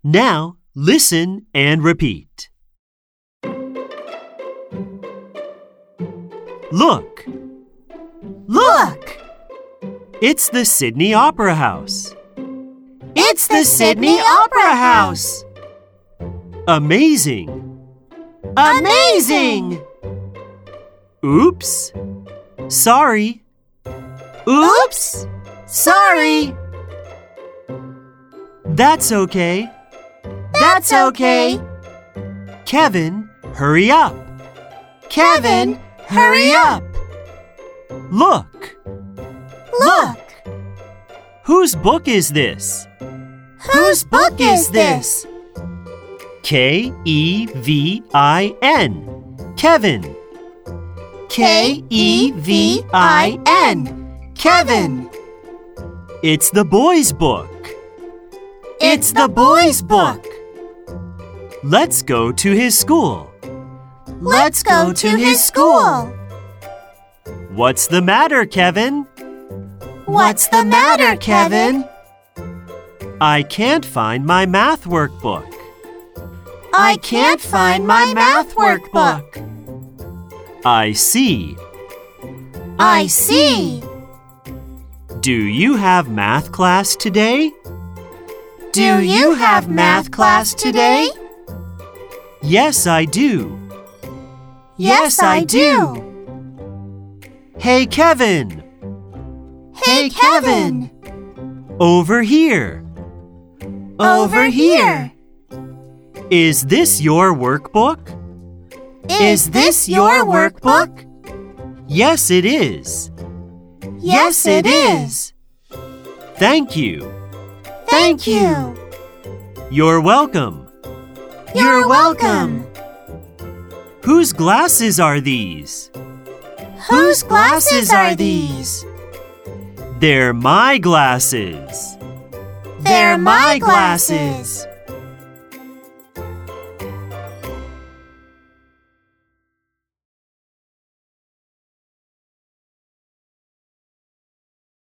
Now, listen and repeat. Look. Look! It's the Sydney Opera House. It's the Sydney Opera House! Amazing! Amazing! Oops! Sorry! Oops! Sorry! That's okay. That's okay. Kevin, hurry up! Kevin, hurry up! Look! Look! Whose book is this? Whose book is this? K-E-V-I-N. Kevin. K-E-V-I-N. Kevin. It's the boy's book. It's the boy's book. Let's go to his school. Let's go to his school. What's the matter, Kevin? What's the matter, Kevin? I can't find my math workbook. I can't find my math workbook. I see. I see. Do you have math class today? Do you have math class today? Yes, I do. Yes, I do. Hey, Kevin. Hey, Kevin. Over here. Over here. Is this your workbook? Is this your workbook? Yes, it is. Yes, it is. Thank you. Thank you. You're welcome. You're welcome. Whose glasses are these? Whose glasses are these? They're my glasses. They're my glasses.